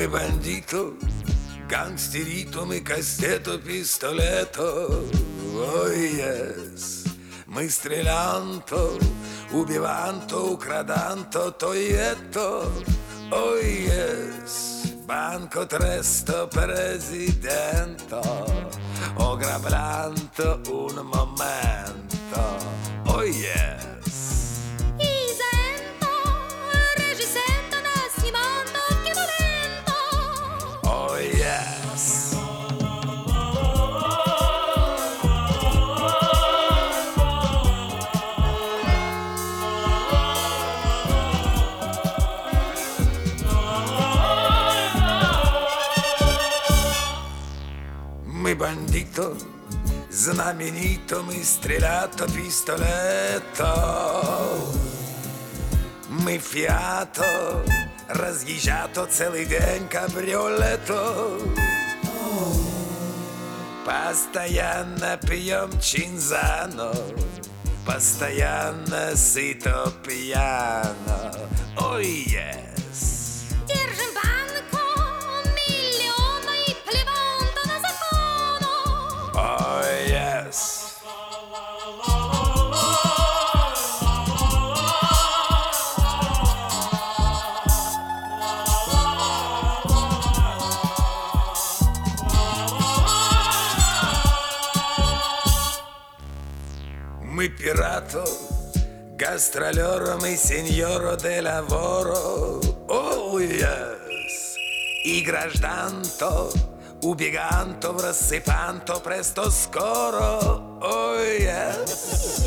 Мы бандито, гангстерито, мы кастето, пистолето. Ой, yes. Мы стрелянто, убиванто, украданто, тоието. Ой, yes. Banco tresto presidente, ogravlanto un momento. Oh yes. Isento, regisento, nascimento, che volento. Oh yes. Мы бандито, знаменито, мы стрелято, пистолето. Мы фиато, разъезжато целый день кабриолето. Постоянно пьем чинзано, постоянно сыто пьяно. Ой, yes. Держим банку, миллиона и плеванто на закону. Ой, yes. Мы пирато, гастролеро, мы сеньоро де лаворо. Oh, yes. И гражданто, убеганто, в рассыпанто, престо скоро. Oh, yes.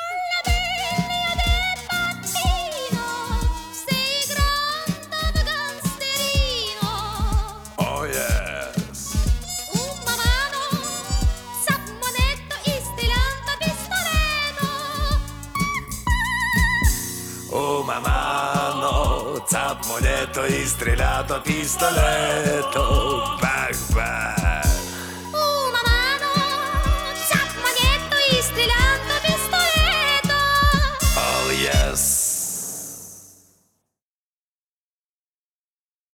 Oh, yes. Uma mano, zap moleto, istrellato, pistoletto, bang bang.